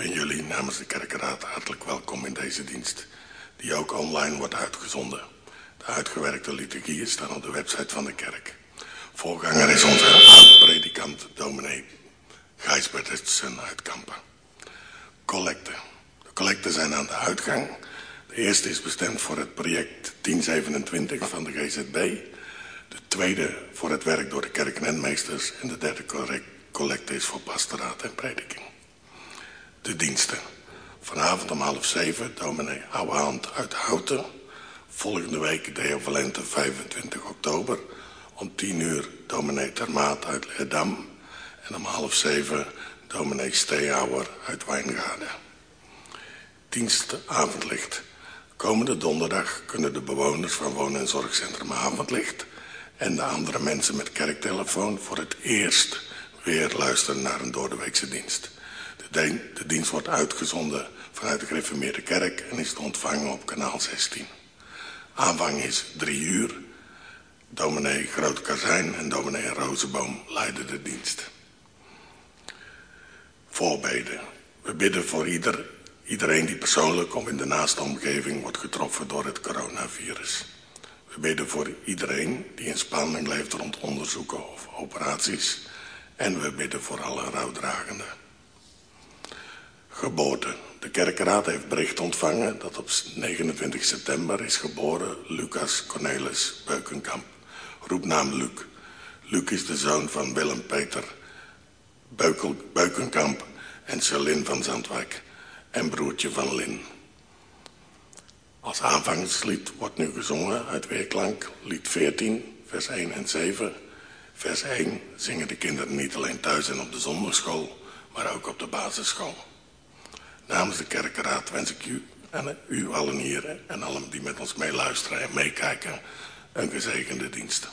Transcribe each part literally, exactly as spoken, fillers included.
en jullie namens de kerkenraad hartelijk welkom in deze dienst, die ook online wordt uitgezonden. De uitgewerkte liturgieën staan op de website van de kerk. Voorganger is onze oud-predikant dominee Gijs Bertsen uit Kampen. Collecten. De collecten zijn aan de uitgang. De eerste is bestemd voor het project tien zevenentwintig van de G Z B. De tweede voor het werk door de kerknetmeesters. En de derde collecte is voor pastoraat en prediking. De diensten. Vanavond om half zeven dominee Ouwehand uit Houten. Volgende week Deo Valente vijfentwintig oktober. Om tien uur dominee Termaat uit Leerdam. En om half zeven dominee Steehouwer uit Wijngaarden. Dienst avondlicht. Komende donderdag kunnen de bewoners van woon- en zorgcentrum Avondlicht en de andere mensen met kerktelefoon voor het eerst weer luisteren naar een doordeweekse dienst. De, de, de dienst wordt uitgezonden vanuit de Gereformeerde Kerk en is te ontvangen op kanaal zestien. Aanvang is drie uur. Dominee Groot Kazijn en dominee Rozenboom leiden de dienst. Voorbeden. We bidden voor ieder, iedereen die persoonlijk of in de naaste omgeving wordt getroffen door het coronavirus. We bidden voor iedereen die in spanning leeft rond onderzoeken of operaties. En we bidden voor alle rouwdragenden. Geboorte. De kerkenraad heeft bericht ontvangen dat op negenentwintig september is geboren Lucas Cornelis Beukenkamp. Roepnaam Luc. Luc is de zoon van Willem-Peter Beukel, Beukenkamp en Celine van Zandwijk en broertje van Lin. Als aanvangslied wordt nu gezongen uit Weerklank, lied veertien, vers één en zeven. Vers één zingen de kinderen niet alleen thuis en op de zondagschool, maar ook op de basisschool. Namens de kerkenraad wens ik u en u allen hier en allen die met ons meeluisteren en meekijken een gezegende dienst.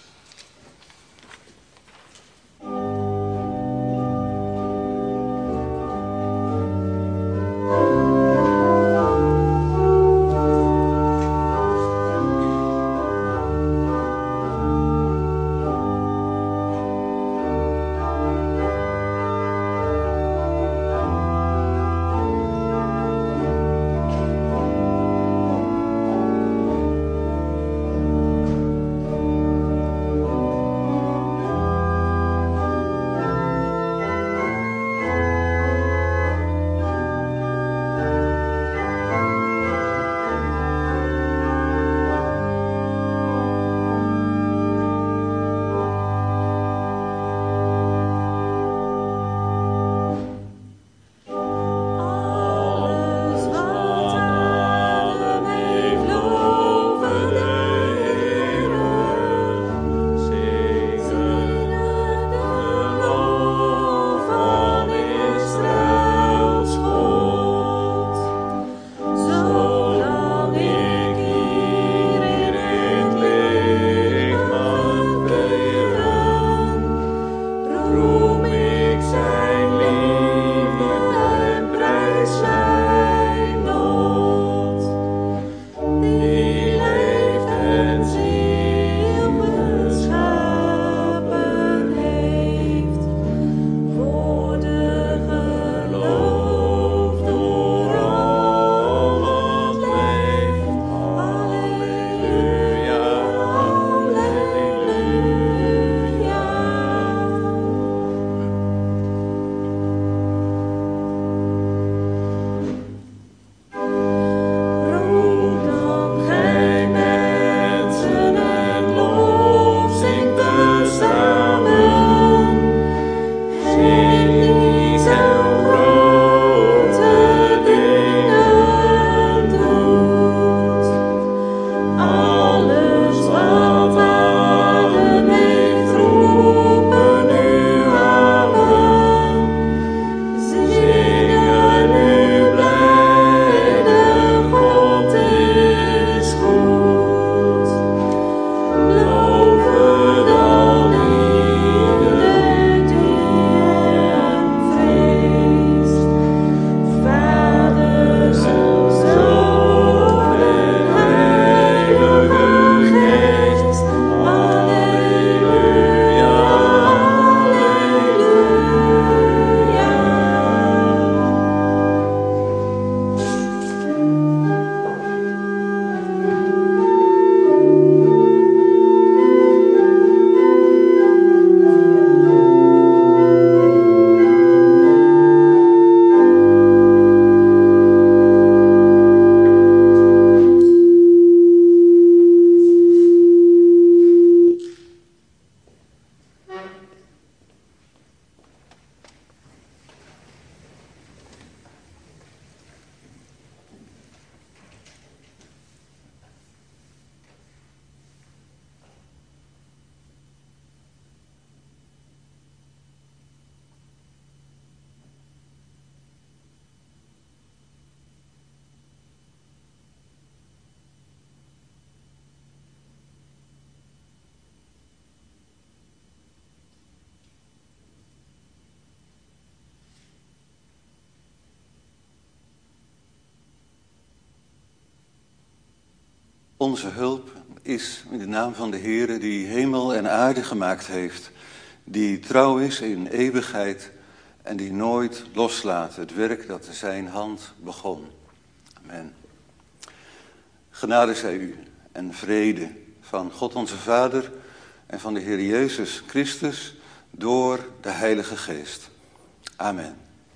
Onze hulp is in de naam van de Heere die hemel en aarde gemaakt heeft, die trouw is in eeuwigheid en die nooit loslaat het werk dat zijn hand begon. Amen. Genade zij u en vrede van God onze Vader en van de Heer Jezus Christus door de Heilige Geest. Amen.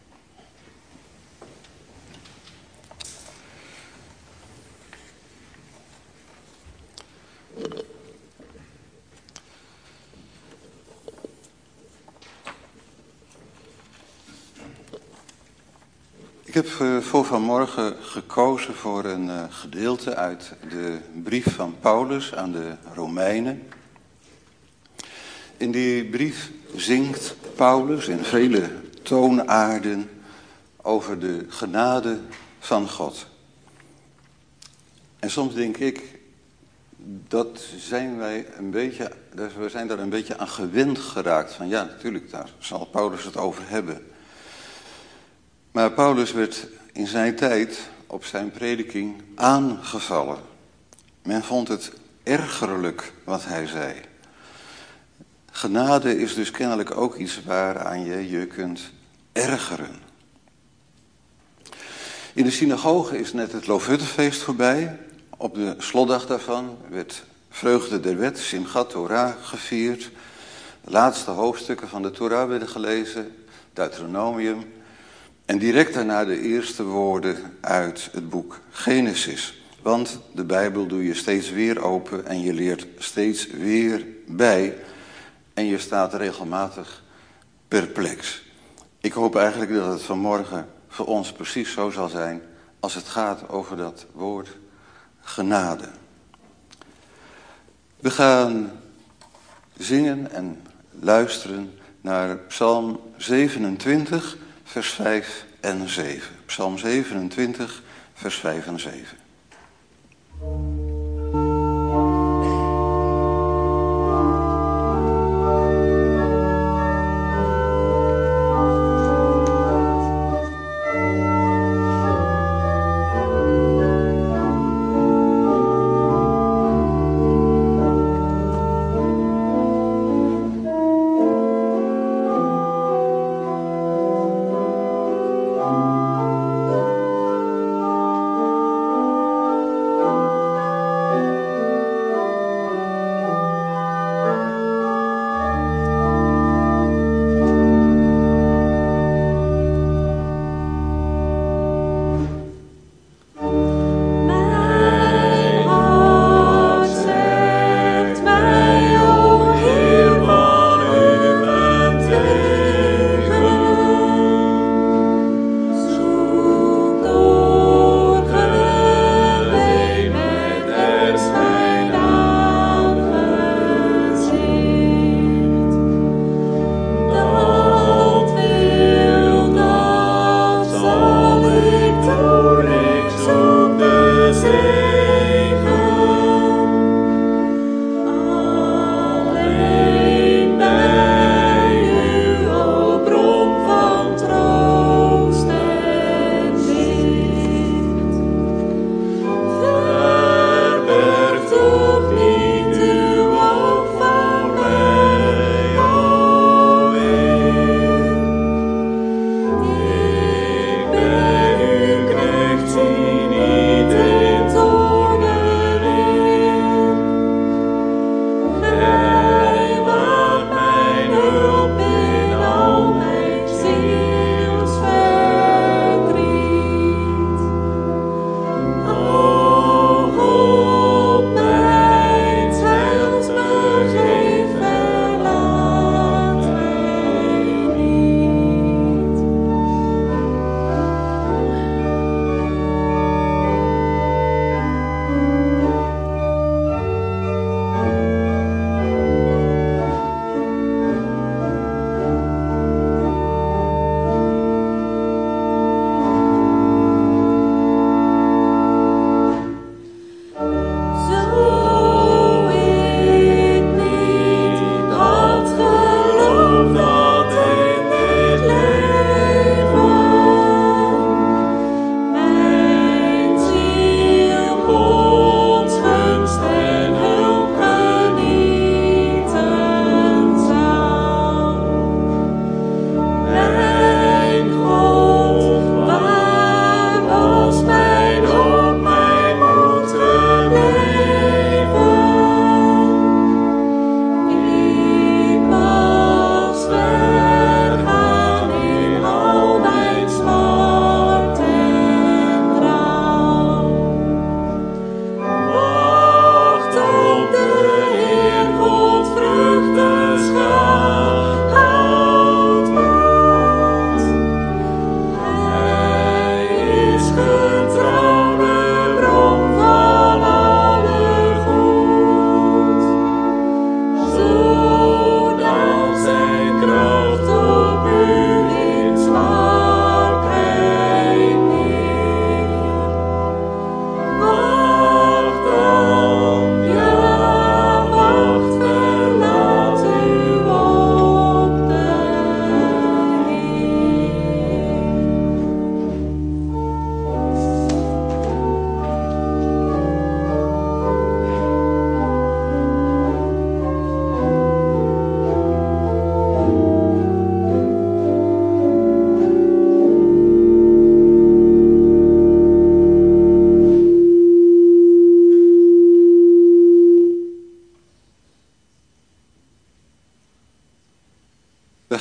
Ik heb voor vanmorgen gekozen voor een gedeelte uit de brief van Paulus aan de Romeinen. In die brief zingt Paulus in vele toonaarden over de genade van God. En soms denk ik, dat zijn wij een beetje, we zijn daar een beetje aan gewend geraakt. Van ja, natuurlijk, daar zal Paulus het over hebben. Maar Paulus werd in zijn tijd op zijn prediking aangevallen. Men vond het ergerlijk wat hij zei. Genade is dus kennelijk ook iets waaraan je je kunt ergeren. In de synagoge is net het Loofhuttenfeest voorbij. Op de slotdag daarvan werd vreugde der wet, Simchat Torah, gevierd. De laatste hoofdstukken van de Torah werden gelezen, Deuteronomium. En direct daarna de eerste woorden uit het boek Genesis. Want de Bijbel doe je steeds weer open en je leert steeds weer bij. En je staat regelmatig perplex. Ik hoop eigenlijk dat het vanmorgen voor ons precies zo zal zijn als het gaat over dat woord genade. We gaan zingen en luisteren naar Psalm zevenentwintig, vers vijf en zeven. Psalm zevenentwintig, vers vijf en zeven. Thank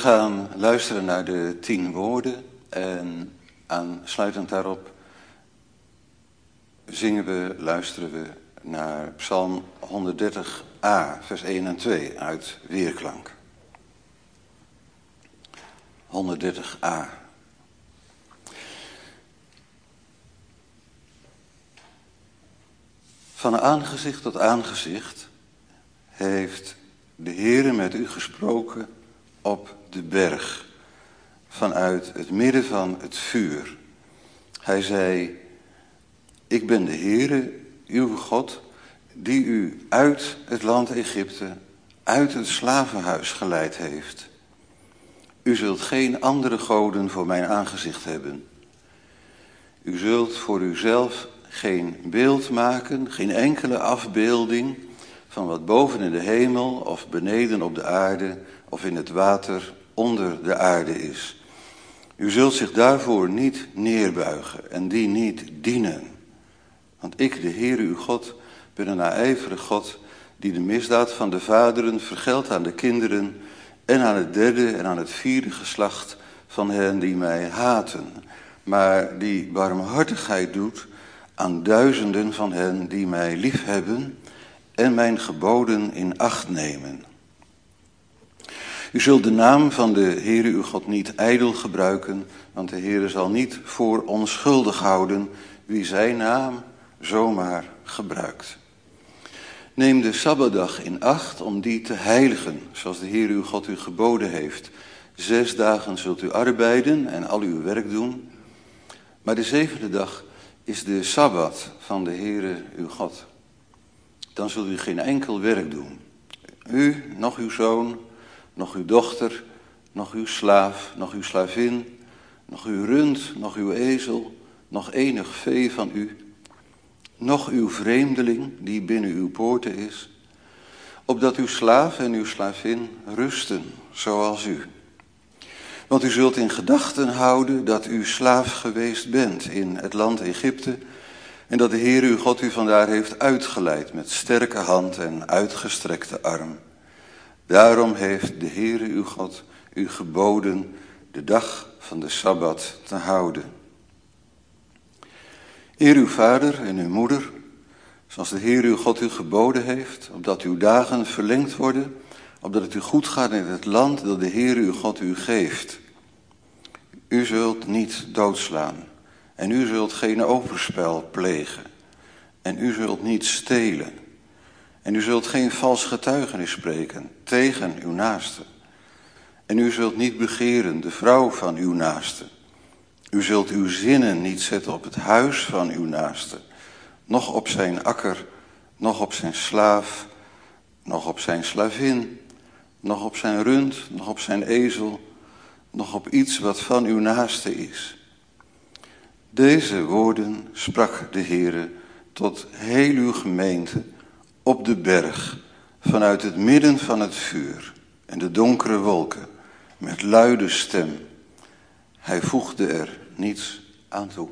gaan luisteren naar de tien woorden en aansluitend daarop zingen we, luisteren we naar Psalm honderddertig a, vers één en twee uit Weerklank. honderddertig a. Van aangezicht tot aangezicht heeft de Heere met u gesproken op de berg, vanuit het midden van het vuur. Hij zei, ik ben de Heere, uw God, die u uit het land Egypte, uit het slavenhuis geleid heeft. U zult geen andere goden voor mijn aangezicht hebben. U zult voor uzelf geen beeld maken, geen enkele afbeelding van wat boven in de hemel of beneden op de aarde of in het water onder de aarde is. U zult zich daarvoor niet neerbuigen en die niet dienen. Want ik, de Heere uw God, ben een naijverig God die de misdaad van de vaderen vergeldt aan de kinderen en aan het derde en aan het vierde geslacht van hen die mij haten, maar die barmhartigheid doet aan duizenden van hen die mij liefhebben en mijn geboden in acht nemen. U zult de naam van de Heere uw God niet ijdel gebruiken, want de Heere zal niet voor onschuldig houden wie zijn naam zomaar gebruikt. Neem de Sabbatdag in acht om die te heiligen, zoals de Heere uw God u geboden heeft. Zes dagen zult u arbeiden en al uw werk doen, maar de zevende dag is de Sabbat van de Heere uw God. Dan zult u geen enkel werk doen. U, nog uw zoon, nog uw dochter, nog uw slaaf, nog uw slavin, nog uw rund, nog uw ezel, nog enig vee van u, nog uw vreemdeling die binnen uw poorten is, opdat uw slaaf en uw slavin rusten, zoals u. Want u zult in gedachten houden dat u slaaf geweest bent in het land Egypte en dat de Heer uw God u vandaar heeft uitgeleid met sterke hand en uitgestrekte arm. Daarom heeft de Heer uw God u geboden de dag van de Sabbat te houden. Eer uw vader en uw moeder, zoals de Heer uw God u geboden heeft, opdat uw dagen verlengd worden, opdat het u goed gaat in het land dat de Heer uw God u geeft. U zult niet doodslaan en u zult geen overspel plegen en u zult niet stelen en u zult geen vals getuigenis spreken tegen uw naaste en u zult niet begeren de vrouw van uw naaste. U zult uw zinnen niet zetten op het huis van uw naaste, noch op zijn akker, noch op zijn slaaf, noch op zijn slavin, noch op zijn rund, noch op zijn ezel, noch op iets wat van uw naaste is. Deze woorden sprak de Heere tot heel uw gemeente op de berg, vanuit het midden van het vuur en de donkere wolken, met luide stem. Hij voegde er niets aan toe.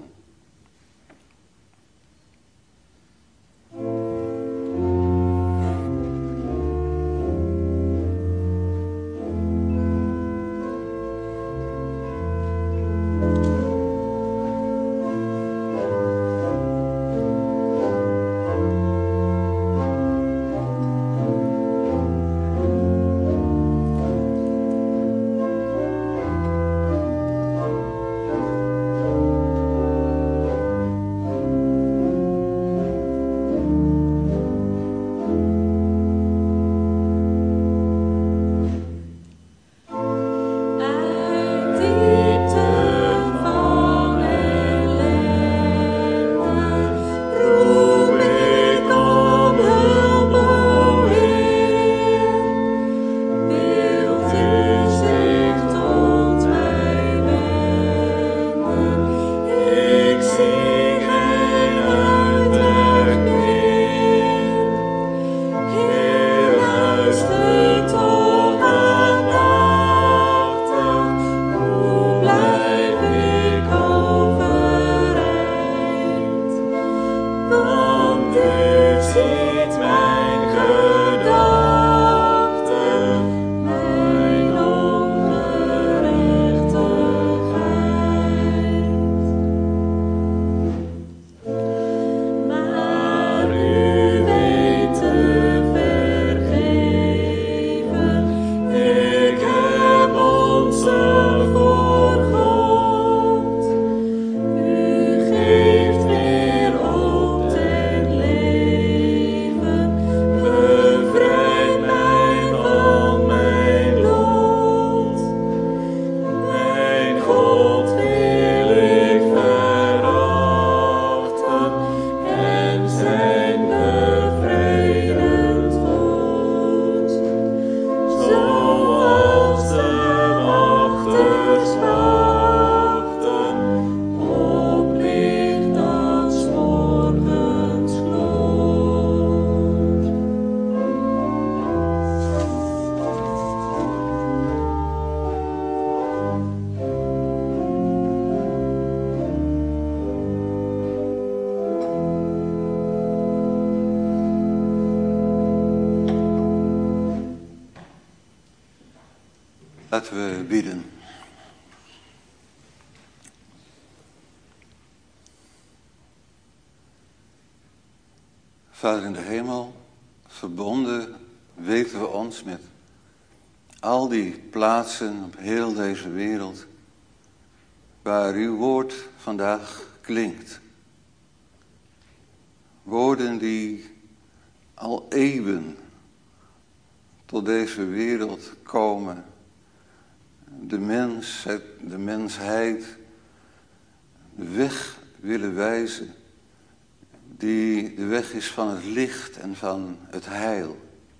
Laten we bidden. Vader in de hemel, verbonden weten we ons met al die plaatsen op heel deze wereld waar uw woord vandaag klinkt. Woorden die al eeuwen tot deze wereld komen. De mens, de mensheid, de weg willen wijzen. Die de weg is van het licht en van het heil.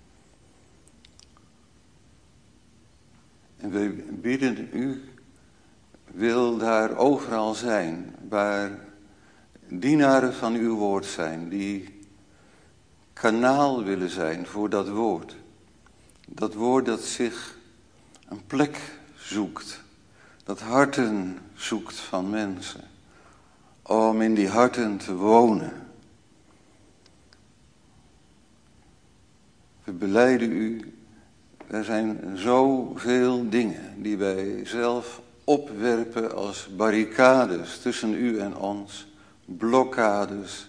En we bidden u, wil daar overal zijn, waar dienaren van uw woord zijn, die kanaal willen zijn voor dat woord. Dat woord dat zich een plek zoekt, dat harten zoekt van mensen, om in die harten te wonen. We belijden u, er zijn zoveel dingen die wij zelf opwerpen als barricades tussen u en ons, blokkades.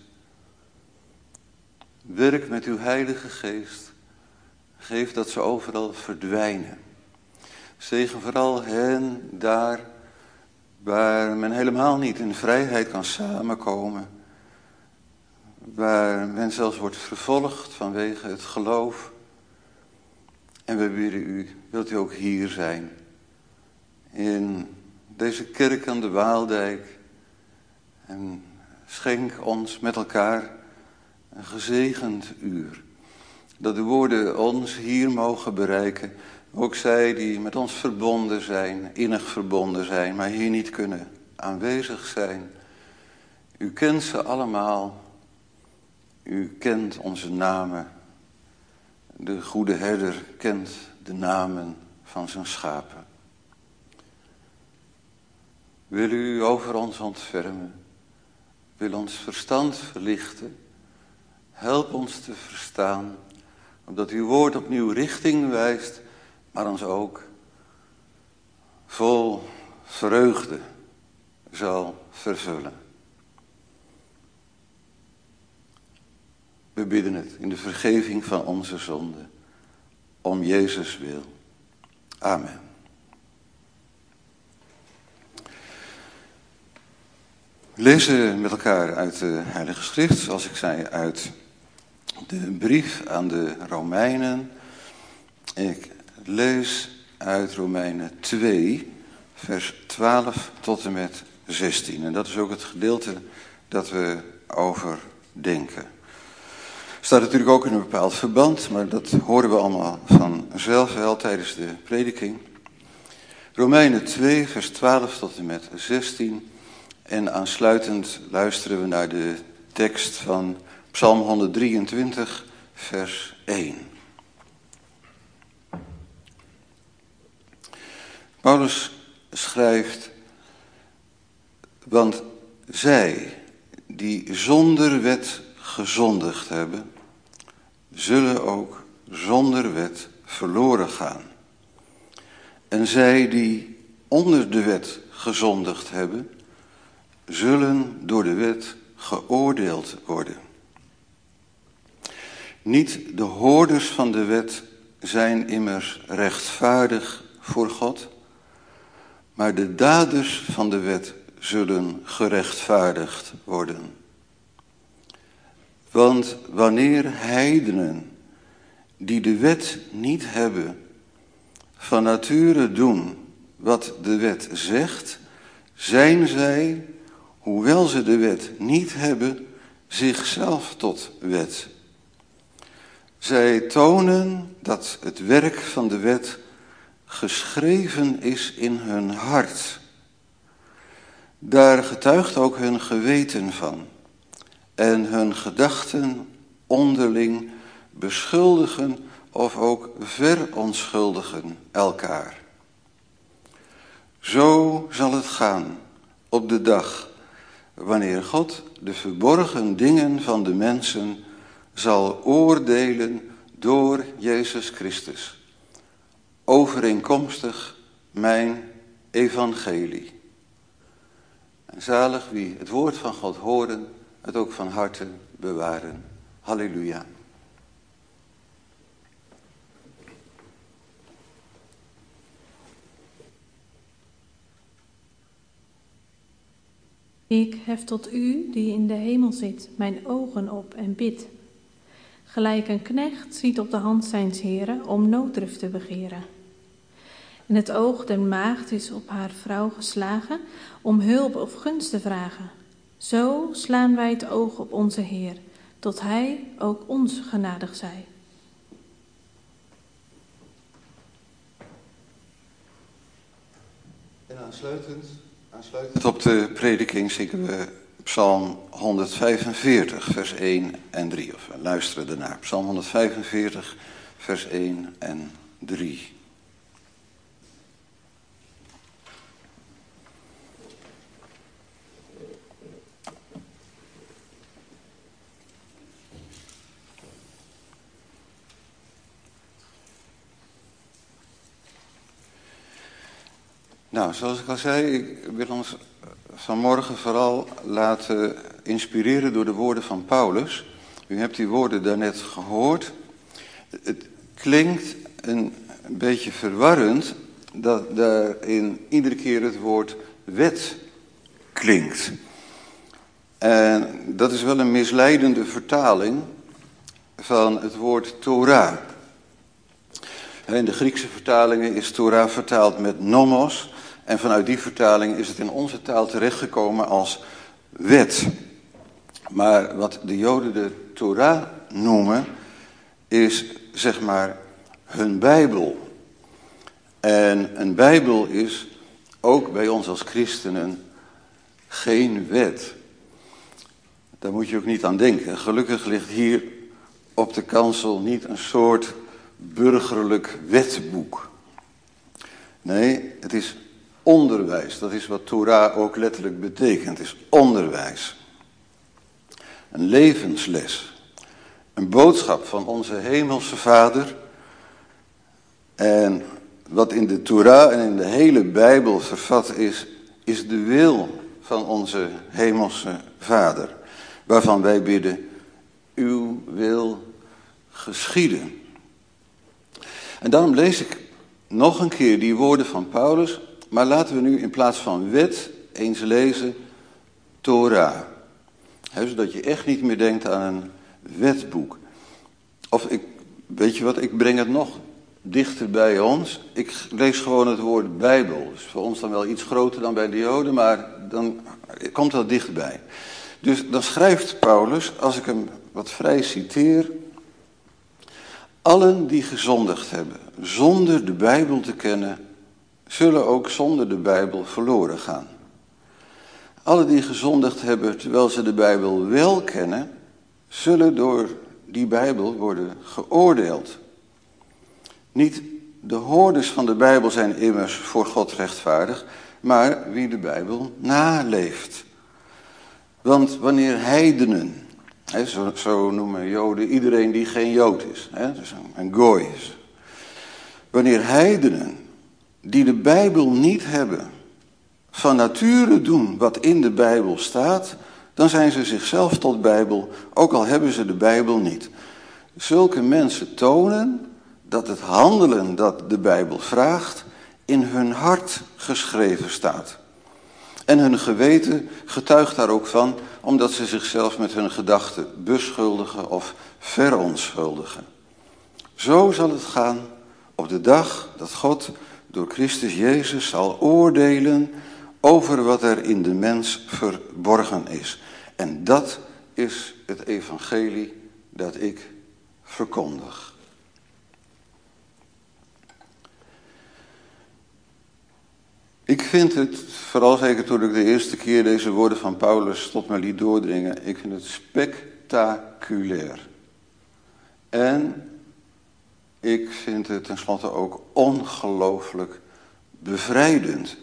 Werk met uw Heilige Geest, geef dat ze overal verdwijnen. Zegen vooral hen daar waar men helemaal niet in vrijheid kan samenkomen, waar men zelfs wordt vervolgd vanwege het geloof. En we bidden u, wilt u ook hier zijn, in deze kerk aan de Waaldijk, en schenk ons met elkaar een gezegend uur. Dat de woorden ons hier mogen bereiken, ook zij die met ons verbonden zijn, innig verbonden zijn, maar hier niet kunnen aanwezig zijn. U kent ze allemaal. U kent onze namen. De goede herder kent de namen van zijn schapen. Wil u over ons ontfermen? Wil ons verstand verlichten? Help ons te verstaan, opdat uw woord opnieuw richting wijst, maar ons ook vol vreugde zal vervullen. We bidden het in de vergeving van onze zonden, om Jezus wil. Amen. We lezen met elkaar uit de Heilige Schrift, zoals ik zei, uit de brief aan de Romeinen. Ik lees uit Romeinen twee, vers twaalf tot en met zestien. En dat is ook het gedeelte dat we overdenken. Staat natuurlijk ook in een bepaald verband, maar dat horen we allemaal vanzelf wel tijdens de prediking. Romeinen twee, vers twaalf tot en met zestien. En aansluitend luisteren we naar de tekst van Psalm honderddrieëntwintig, vers één. Paulus schrijft, want zij die zonder wet gezondigd hebben, zullen ook zonder wet verloren gaan. En zij die onder de wet gezondigd hebben, zullen door de wet geoordeeld worden. Niet de hoorders van de wet zijn immers rechtvaardig voor God, maar de daders van de wet zullen gerechtvaardigd worden. Want wanneer heidenen die de wet niet hebben, van nature doen wat de wet zegt, zijn zij, hoewel ze de wet niet hebben, zichzelf tot wet. Zij tonen dat het werk van de wet geschreven is in hun hart. Daar getuigt ook hun geweten van. En hun gedachten onderling beschuldigen of ook verontschuldigen elkaar. Zo zal het gaan op de dag wanneer God de verborgen dingen van de mensen zal oordelen door Jezus Christus, overeenkomstig mijn evangelie. En zalig wie het woord van God horen, het ook van harte bewaren. Halleluja. Ik hef tot u, die in de hemel zit, mijn ogen op en bid. Gelijk een knecht ziet op de hand zijns heren om nooddruf te begeren. En het oog der maagd is op haar vrouw geslagen om hulp of gunst te vragen. Zo slaan wij het oog op onze Heer, tot hij ook ons genadig zij. En aansluitend, aansluitend op de prediking zingen we Psalm honderdvijfenveertig, vers één en drie. Of we luisteren ernaar. Psalm honderdvijfenveertig, vers één en drie. Nou, zoals ik al zei, ik wil ons vanmorgen vooral laten inspireren door de woorden van Paulus. U hebt die woorden daarnet gehoord. Het klinkt een beetje verwarrend dat daarin iedere keer het woord wet klinkt. En dat is wel een misleidende vertaling van het woord Torah. In de Griekse vertalingen is Torah vertaald met nomos. En vanuit die vertaling is het in onze taal terechtgekomen als wet. Maar wat de Joden de Torah noemen, is zeg maar hun Bijbel. En een Bijbel is ook bij ons als christenen geen wet. Daar moet je ook niet aan denken. Gelukkig ligt hier op de kansel niet een soort burgerlijk wetboek. Nee, het is onderwijs. Dat is wat Torah ook letterlijk betekent. Het is onderwijs. Een levensles. Een boodschap van onze hemelse Vader. En wat in de Torah en in de hele Bijbel vervat is, is de wil van onze hemelse Vader. Waarvan wij bidden, uw wil geschieden. En daarom lees ik nog een keer die woorden van Paulus, maar laten we nu in plaats van wet eens lezen Torah. He, zodat je echt niet meer denkt aan een wetboek. Of ik, weet je wat, ik breng het nog dichter bij ons. Ik lees gewoon het woord Bijbel. Dus voor ons dan wel iets groter dan bij de Joden, maar dan komt dat dichtbij. Dus dan schrijft Paulus, als ik hem wat vrij citeer, allen die gezondigd hebben, zonder de Bijbel te kennen, zullen ook zonder de Bijbel verloren gaan. Allen die gezondigd hebben, terwijl ze de Bijbel wel kennen, zullen door die Bijbel worden geoordeeld. Niet de hoorders van de Bijbel zijn immers voor God rechtvaardig, maar wie de Bijbel naleeft. Want wanneer heidenen, He, zo, zo noemen Joden iedereen die geen Jood is. He, dus een, een gooi is. Wanneer heidenen die de Bijbel niet hebben, van nature doen wat in de Bijbel staat, dan zijn ze zichzelf tot Bijbel, ook al hebben ze de Bijbel niet. Zulke mensen tonen dat het handelen dat de Bijbel vraagt in hun hart geschreven staat. En hun geweten getuigt daar ook van, omdat ze zichzelf met hun gedachten beschuldigen of verontschuldigen. Zo zal het gaan op de dag dat God door Christus Jezus zal oordelen over wat er in de mens verborgen is. En dat is het evangelie dat ik verkondig. Ik vind het, vooral zeker toen ik de eerste keer deze woorden van Paulus tot me liet doordringen, ik vind het spectaculair. En ik vind het tenslotte ook ongelooflijk bevrijdend.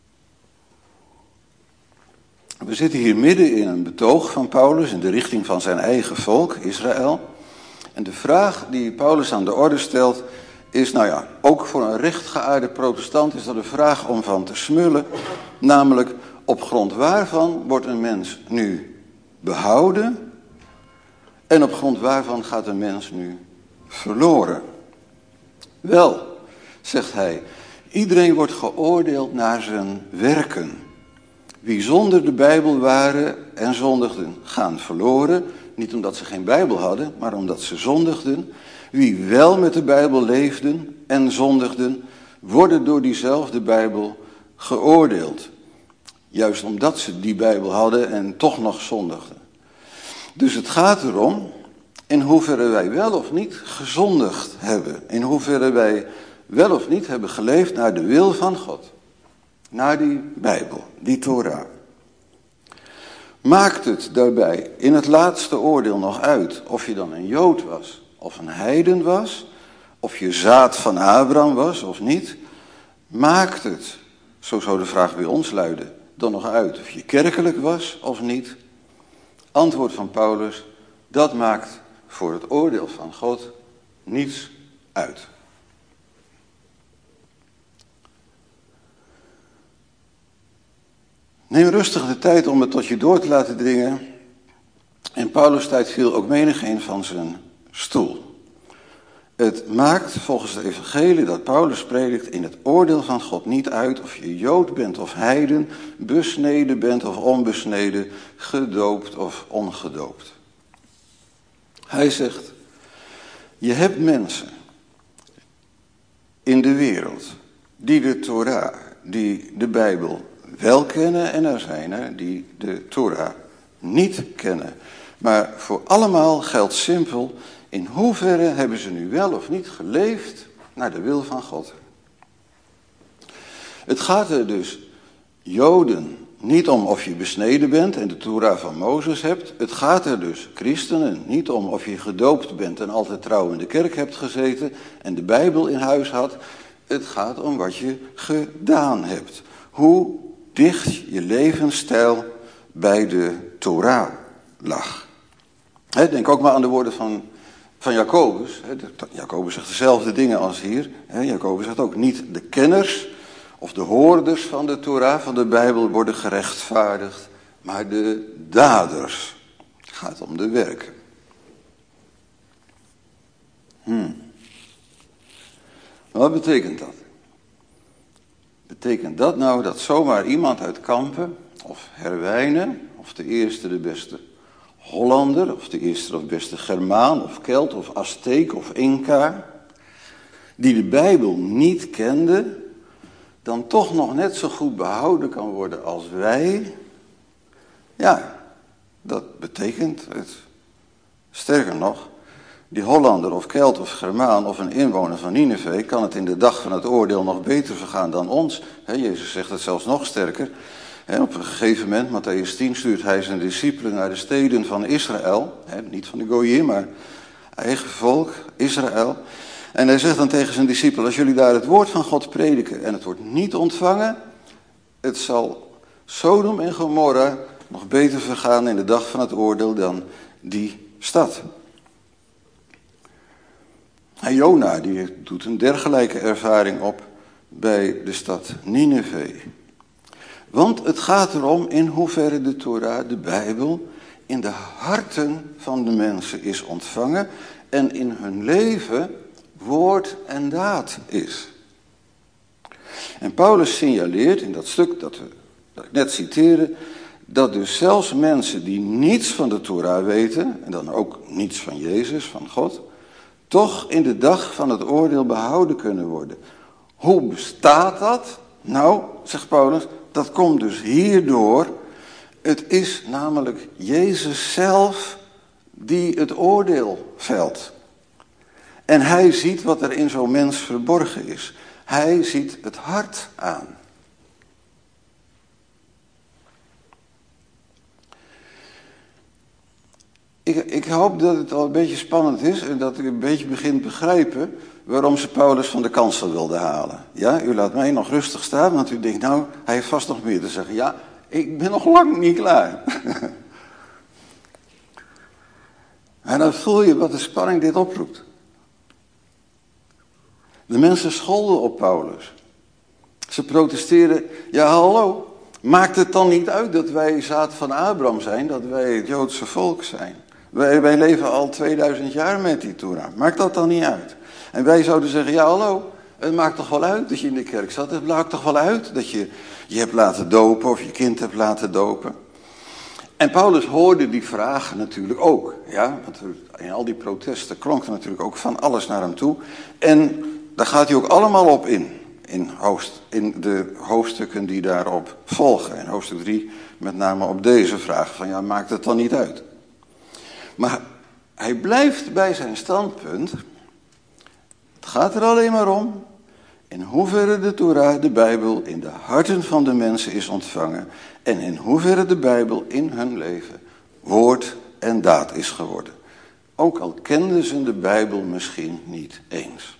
We zitten hier midden in een betoog van Paulus in de richting van zijn eigen volk, Israël. En de vraag die Paulus aan de orde stelt is, nou ja, ook voor een rechtgeaarde protestant is dat een vraag om van te smullen. Namelijk, op grond waarvan wordt een mens nu behouden en op grond waarvan gaat een mens nu verloren? Wel, zegt hij, iedereen wordt geoordeeld naar zijn werken. Wie zonder de Bijbel waren en zondigden, gaan verloren. Niet omdat ze geen Bijbel hadden, maar omdat ze zondigden. Wie wel met de Bijbel leefden en zondigden, worden door diezelfde Bijbel geoordeeld. Juist omdat ze die Bijbel hadden en toch nog zondigden. Dus het gaat erom in hoeverre wij wel of niet gezondigd hebben. In hoeverre wij wel of niet hebben geleefd naar de wil van God. Naar die Bijbel, die Torah. Maakt het daarbij in het laatste oordeel nog uit of je dan een Jood was of een heiden was, of je zaad van Abraham was of niet? Maakt het, zo zou de vraag bij ons luiden, dan nog uit of je kerkelijk was of niet? Antwoord van Paulus, dat maakt voor het oordeel van God niets uit. Neem rustig de tijd om het tot je door te laten dringen. In Paulus' tijd viel ook menigeen van zijn stoel. Het maakt volgens de evangelie dat Paulus predikt in het oordeel van God niet uit of je Jood bent of heiden, besneden bent of onbesneden, gedoopt of ongedoopt. Hij zegt, je hebt mensen in de wereld die de Torah, die de Bijbel wel kennen en er zijn er die de Torah niet kennen. Maar voor allemaal geldt simpel, in hoeverre hebben ze nu wel of niet geleefd naar de wil van God. Het gaat er dus, Joden, niet om of je besneden bent en de Torah van Mozes hebt. Het gaat er dus, christenen, niet om of je gedoopt bent en altijd trouw in de kerk hebt gezeten en de Bijbel in huis had. Het gaat om wat je gedaan hebt. Hoe dicht je levensstijl bij de Torah lag. He, denk ook maar aan de woorden van, van Jacobus. He, de, Jacobus zegt dezelfde dingen als hier. He, Jacobus zegt ook niet de kenners of de hoorders van de Torah, van de Bijbel, worden gerechtvaardigd, maar de daders. Het gaat om de werken. Hmm. Wat betekent dat? Betekent dat nou dat zomaar iemand uit Kampen, of Herwijnen, of de eerste de beste Hollander, of de eerste of beste Germaan, of Kelt, of Azteek, of Inca, die de Bijbel niet kende, dan toch nog net zo goed behouden kan worden als wij? Ja, dat betekent het. Sterker nog, die Hollander of Kelt of Germaan of een inwoner van Nineve kan het in de dag van het oordeel nog beter vergaan dan ons. He, Jezus zegt het zelfs nog sterker. He, op een gegeven moment, Matthäus tien, stuurt hij zijn discipelen naar de steden van Israël. He, niet van de Goïm, maar eigen volk, Israël. En hij zegt dan tegen zijn discipelen, als jullie daar het woord van God prediken en het wordt niet ontvangen, het zal Sodom en Gomorra nog beter vergaan in de dag van het oordeel dan die stad. En Jona, die doet een dergelijke ervaring op bij de stad Nineve. Want het gaat erom in hoeverre de Torah, de Bijbel, in de harten van de mensen is ontvangen en in hun leven woord en daad is. En Paulus signaleert in dat stuk dat, we, dat ik net citeerde, dat dus zelfs mensen die niets van de Torah weten, en dan ook niets van Jezus, van God, toch in de dag van het oordeel behouden kunnen worden. Hoe bestaat dat? Nou, zegt Paulus, dat komt dus hierdoor. Het is namelijk Jezus zelf die het oordeel velt. En hij ziet wat er in zo'n mens verborgen is. Hij ziet het hart aan. Ik, ik hoop dat het al een beetje spannend is en dat ik een beetje begin te begrijpen waarom ze Paulus van de kansel wilde halen. Ja, u laat mij nog rustig staan, want u denkt, nou, hij heeft vast nog meer te zeggen. Ja, ik ben nog lang niet klaar. En dan voel je wat de spanning dit oproept. De mensen scholden op Paulus. Ze protesteerden, ja hallo, maakt het dan niet uit dat wij zaad van Abraham zijn, dat wij het Joodse volk zijn? Wij, wij leven al tweeduizend jaar met die Torah, maakt dat dan niet uit? En wij zouden zeggen, ja hallo, het maakt toch wel uit dat je in de kerk zat, het maakt toch wel uit dat je je hebt laten dopen of je kind hebt laten dopen? En Paulus hoorde die vragen natuurlijk ook, ja, want in al die protesten klonk er natuurlijk ook van alles naar hem toe. En daar gaat hij ook allemaal op in, in, hoofd, in de hoofdstukken die daarop volgen. In hoofdstuk drie met name op deze vraag van, ja, maakt het dan niet uit? Maar hij blijft bij zijn standpunt. Het gaat er alleen maar om in hoeverre de Torah, de Bijbel, in de harten van de mensen is ontvangen en in hoeverre de Bijbel in hun leven woord en daad is geworden. Ook al kenden ze de Bijbel misschien niet eens.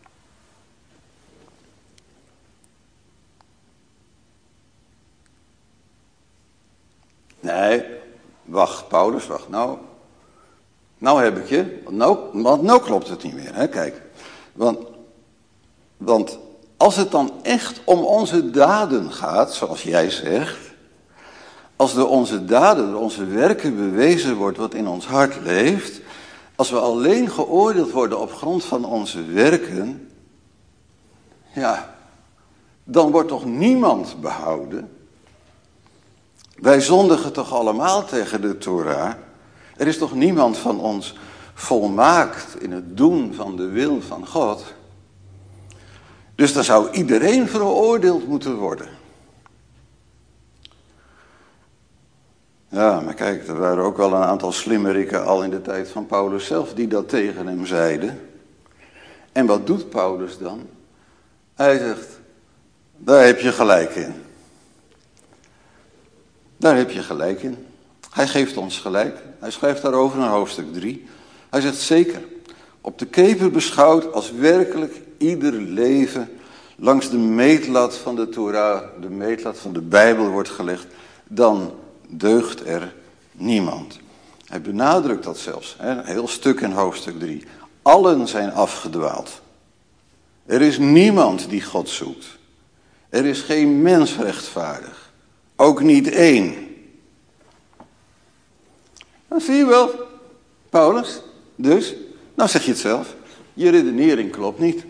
Nee, wacht, Paulus, wacht, nou, nou heb ik je, nou, want nou klopt het niet meer, hè, kijk. Want, want als het dan echt om onze daden gaat, zoals jij zegt, als door onze daden, door onze werken bewezen wordt wat in ons hart leeft, als we alleen geoordeeld worden op grond van onze werken, ja, dan wordt toch niemand behouden? Wij zondigen toch allemaal tegen de Torah? Er is toch niemand van ons volmaakt in het doen van de wil van God? Dus dan zou iedereen veroordeeld moeten worden. Ja, maar kijk, er waren ook wel een aantal slimmerikken al in de tijd van Paulus zelf die dat tegen hem zeiden. En wat doet Paulus dan? Hij zegt, daar heb je gelijk in. Daar heb je gelijk in. Hij geeft ons gelijk. Hij schrijft daarover in hoofdstuk drie. Hij zegt zeker, op de keper beschouwd als werkelijk ieder leven langs de meetlat van de Torah, de meetlat van de Bijbel wordt gelegd, dan deugt er niemand. Hij benadrukt dat zelfs, hè, een heel stuk in hoofdstuk drie. Allen zijn afgedwaald. Er is niemand die God zoekt. Er is geen mens rechtvaardig. Ook niet één. Dan zie je wel, Paulus, dus, nou zeg je het zelf, je redenering klopt niet.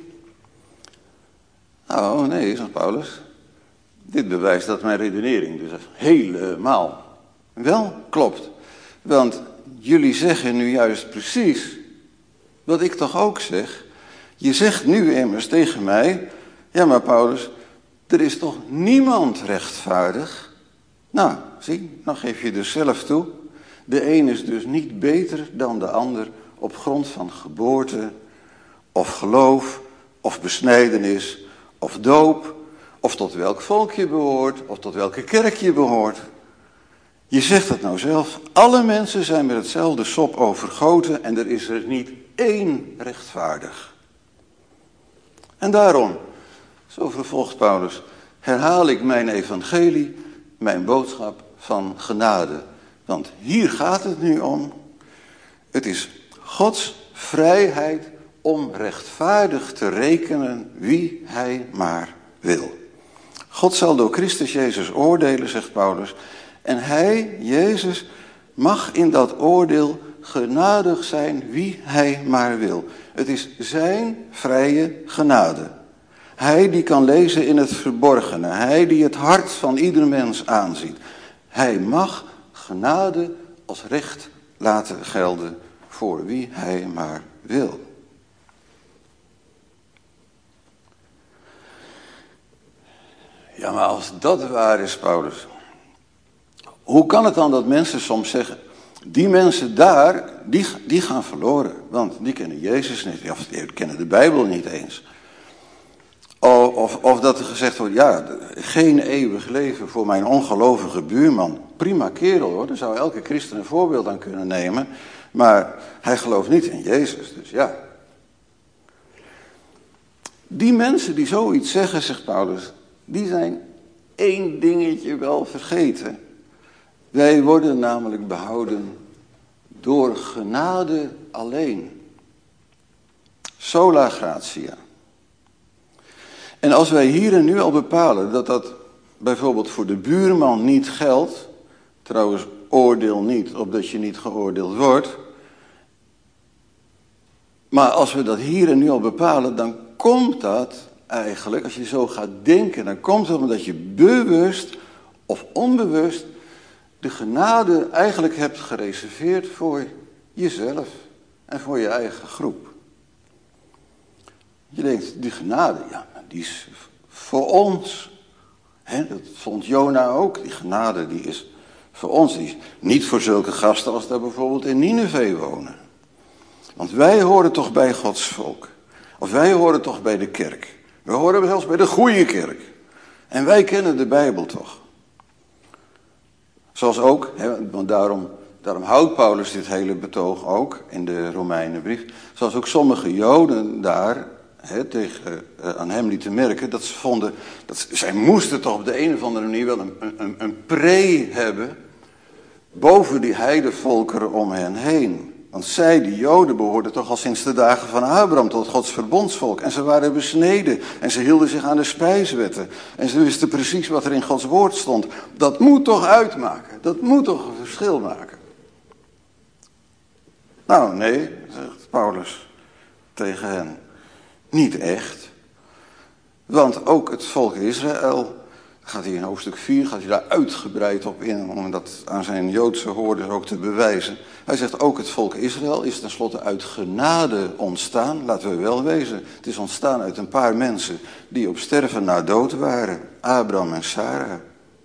Oh nee, zegt Paulus, dit bewijst dat mijn redenering dus helemaal wel klopt. Want jullie zeggen nu juist precies wat ik toch ook zeg. Je zegt nu immers tegen mij, ja maar Paulus, er is toch niemand rechtvaardig? Nou, zie, dan geef je dus zelf toe. De een is dus niet beter dan de ander op grond van geboorte, of geloof, of besnijdenis, of doop, of tot welk volk je behoort, of tot welke kerk je behoort. Je zegt het nou zelf, alle mensen zijn met hetzelfde sop overgoten en er is er niet één rechtvaardig. En daarom, zo vervolgt Paulus, herhaal ik mijn evangelie, mijn boodschap van genade. Want hier gaat het nu om. Het is Gods vrijheid om rechtvaardig te rekenen wie hij maar wil. God zal door Christus Jezus oordelen, zegt Paulus. En hij, Jezus, mag in dat oordeel genadig zijn wie hij maar wil. Het is zijn vrije genade. Hij die kan lezen in het verborgene. Hij die het hart van ieder mens aanziet. Hij mag genade als recht laten gelden voor wie hij maar wil. Ja, maar als dat waar is, Paulus, hoe kan het dan dat mensen soms zeggen, die mensen daar, die, die gaan verloren, want die kennen Jezus niet, of die kennen de Bijbel niet eens. Of, of, of dat er gezegd wordt, ja, geen eeuwig leven voor mijn ongelovige buurman. Prima kerel hoor, daar zou elke christen een voorbeeld aan kunnen nemen. Maar hij gelooft niet in Jezus, dus ja. Die mensen die zoiets zeggen, zegt Paulus, die zijn één dingetje wel vergeten. Wij worden namelijk behouden door genade alleen. Sola gratia. En als wij hier en nu al bepalen dat dat bijvoorbeeld voor de buurman niet geldt, trouwens oordeel niet, opdat je niet geoordeeld wordt, maar als we dat hier en nu al bepalen, dan komt dat eigenlijk, als je zo gaat denken, dan komt het omdat je bewust of onbewust de genade eigenlijk hebt gereserveerd voor jezelf en voor je eigen groep. Je denkt, die genade, ja, die is voor ons. He, dat vond Jona ook. Die genade die is voor ons. Die is niet voor zulke gasten als daar bijvoorbeeld in Nineve wonen. Want wij horen toch bij Gods volk. Of wij horen toch bij de kerk. We horen zelfs bij de goede kerk. En wij kennen de Bijbel toch. Zoals ook, he, want daarom, daarom houdt Paulus dit hele betoog ook in de Romeinenbrief. Zoals ook sommige Joden daar he, tegen, uh, aan hem lieten merken dat ze vonden, dat ze, zij moesten toch op de een of andere manier wel een, een, een pre hebben boven die heidevolkeren om hen heen. Want zij, die Joden, behoorden toch al sinds de dagen van Abraham tot Gods verbondsvolk. En ze waren besneden en ze hielden zich aan de spijswetten. En ze wisten precies wat er in Gods woord stond. Dat moet toch uitmaken, dat moet toch een verschil maken. Nou nee, zegt Paulus tegen hen, niet echt. Want ook het volk Israël, gaat hij in hoofdstuk vier, gaat hij daar uitgebreid op in, om dat aan zijn Joodse hoorders ook te bewijzen. Hij zegt ook het volk Israël is tenslotte uit genade ontstaan, laten we wel wezen. Het is ontstaan uit een paar mensen die op sterven na dood waren, Abraham en Sarah.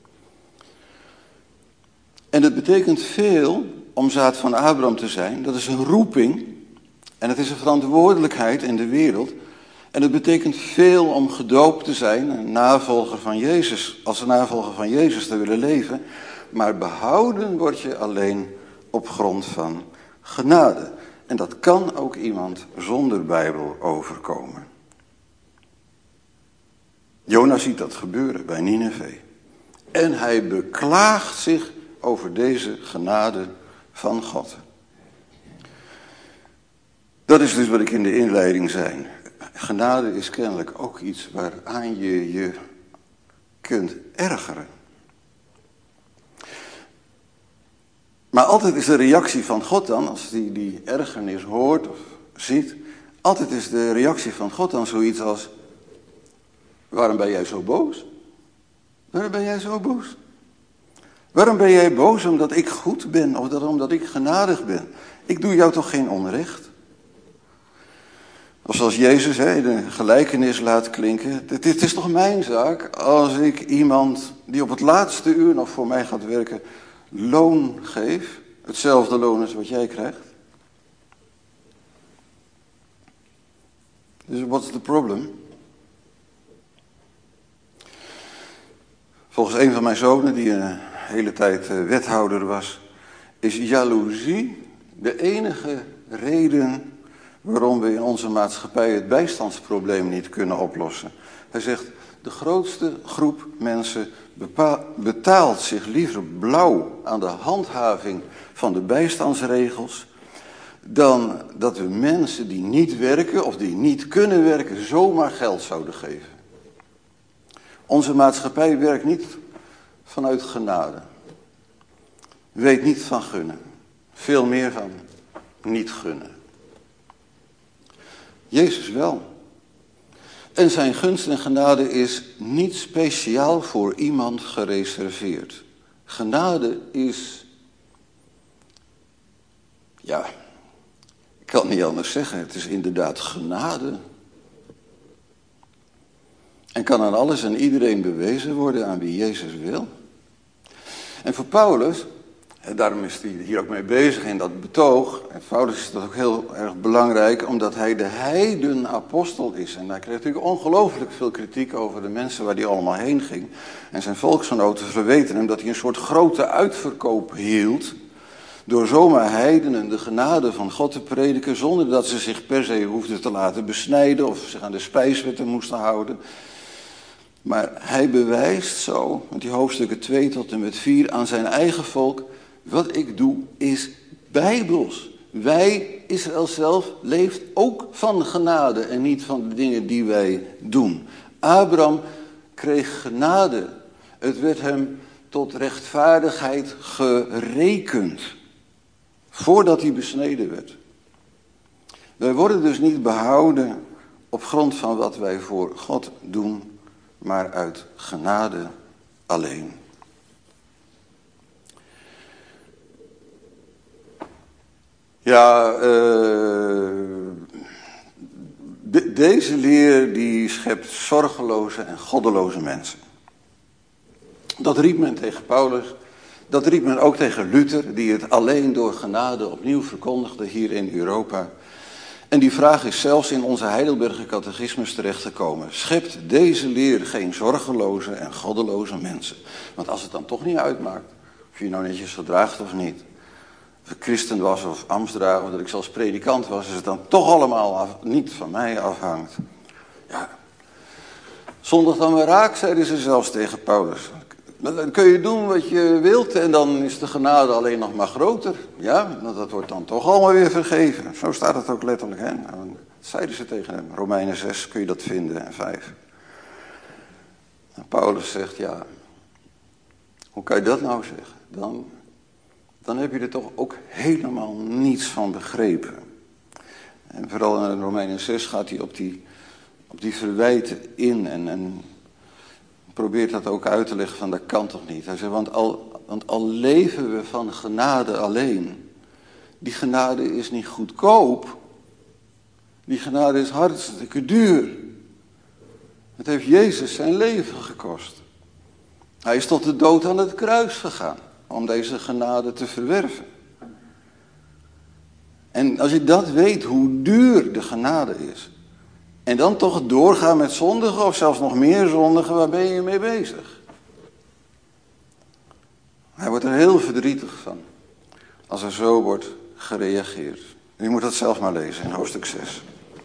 En het betekent veel om zaad van Abraham te zijn, dat is een roeping en het is een verantwoordelijkheid in de wereld. En het betekent veel om gedoopt te zijn, een navolger van Jezus, als een navolger van Jezus te willen leven. Maar behouden word je alleen op grond van genade. En dat kan ook iemand zonder Bijbel overkomen. Jona ziet dat gebeuren bij Nineve. En hij beklaagt zich over deze genade van God. Dat is dus wat ik in de inleiding zei. Genade is kennelijk ook iets waaraan je je kunt ergeren. Maar altijd is de reactie van God dan, als hij die ergernis hoort of ziet, altijd is de reactie van God dan zoiets als, waarom ben jij zo boos? Waarom ben jij zo boos? Waarom ben jij boos omdat ik goed ben of omdat ik genadig ben? Ik doe jou toch geen onrecht? Of zoals Jezus hè, de gelijkenis laat klinken. Het, het is toch mijn zaak als ik iemand die op het laatste uur nog voor mij gaat werken, loon geef. Hetzelfde loon als wat jij krijgt. Dus what's the problem? Volgens een van mijn zonen, die een hele tijd wethouder was, is jaloezie de enige reden waarom we in onze maatschappij het bijstandsprobleem niet kunnen oplossen. Hij zegt, de grootste groep mensen bepaalt, betaalt zich liever blauw aan de handhaving van de bijstandsregels, dan dat we mensen die niet werken of die niet kunnen werken zomaar geld zouden geven. Onze maatschappij werkt niet vanuit genade. Weet niet van gunnen. Veel meer van niet gunnen. Jezus wel. En zijn gunst en genade is niet speciaal voor iemand gereserveerd. Genade is, ja, ik kan het niet anders zeggen, het is inderdaad genade. En kan aan alles en iedereen bewezen worden aan wie Jezus wil. En voor Paulus, en daarom is hij hier ook mee bezig in dat betoog. En Paulus is dat ook heel erg belangrijk, omdat hij de heidenapostel is. En hij kreeg natuurlijk ongelooflijk veel kritiek over de mensen waar hij allemaal heen ging. En zijn volksgenoten verweten hem dat hij een soort grote uitverkoop hield, door zomaar heidenen de genade van God te prediken, zonder dat ze zich per se hoefden te laten besnijden of zich aan de spijswetten moesten houden. Maar hij bewijst zo, met die hoofdstukken twee tot en met vier, aan zijn eigen volk, wat ik doe is bijbels. Wij, Israël zelf, leeft ook van genade en niet van de dingen die wij doen. Abraham kreeg genade. Het werd hem tot rechtvaardigheid gerekend. Voordat hij besneden werd. Wij worden dus niet behouden op grond van wat wij voor God doen, maar uit genade alleen. Ja, uh, de, deze leer die schept zorgeloze en goddeloze mensen. Dat riep men tegen Paulus, dat riep men ook tegen Luther, die het alleen door genade opnieuw verkondigde hier in Europa. En die vraag is zelfs in onze Heidelberger catechismus terechtgekomen. Schept deze leer geen zorgeloze en goddeloze mensen? Want als het dan toch niet uitmaakt, of je nou netjes gedraagt of niet, of ik christen was of ambtsdrager, of dat ik zelfs predikant was, is het dan toch allemaal af, niet van mij afhangt. Ja, zondig dan maar raak, zeiden ze zelfs tegen Paulus. Dan kun je doen wat je wilt en dan is de genade alleen nog maar groter. Ja, dat wordt dan toch allemaal weer vergeven. Zo staat het ook letterlijk. Hè? Dat zeiden ze tegen hem. Romeinen zes kun je dat vinden en vijf. En Paulus zegt, ja, hoe kan je dat nou zeggen? Dan, dan heb je er toch ook helemaal niets van begrepen. En vooral in Romeinen zes gaat hij op die, op die verwijten in en... en probeert dat ook uit te leggen van dat kan toch niet. Hij zegt, want al, want al leven we van genade alleen. Die genade is niet goedkoop. Die genade is hartstikke duur. Het heeft Jezus zijn leven gekost. Hij is tot de dood aan het kruis gegaan. Om deze genade te verwerven. En als je dat weet, hoe duur de genade is. En dan toch doorgaan met zondigen of zelfs nog meer zondigen, waar ben je mee bezig? Hij wordt er heel verdrietig van als er zo wordt gereageerd. Je moet dat zelf maar lezen in hoofdstuk zes.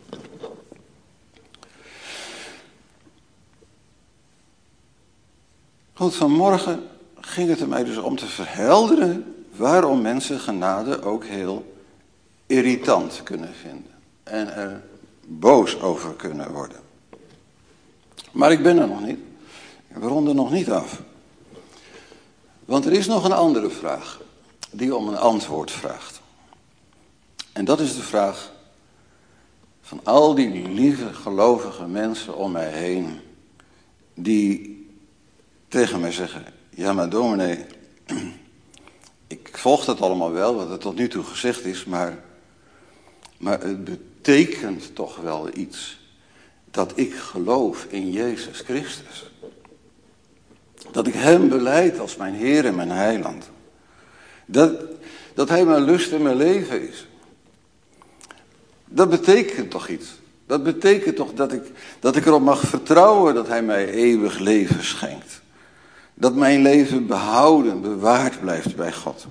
Goed, vanmorgen ging het er mij dus om te verhelderen waarom mensen genade ook heel irritant kunnen vinden. En er boos over kunnen worden. Maar ik ben er nog niet. We ronden nog niet af. Want er is nog een andere vraag die om een antwoord vraagt. En dat is de vraag van al die lieve gelovige mensen om mij heen die tegen mij zeggen, ja maar dominee, ik volg dat allemaal wel wat er tot nu toe gezegd is, maar, maar het betekent toch wel iets dat ik geloof in Jezus Christus. Dat ik hem belijd als mijn Heer en mijn Heiland. Dat, dat hij mijn lust en mijn leven is. Dat betekent toch iets. Dat betekent toch dat ik, dat ik erop mag vertrouwen dat hij mij eeuwig leven schenkt. Dat mijn leven behouden, bewaard blijft bij God.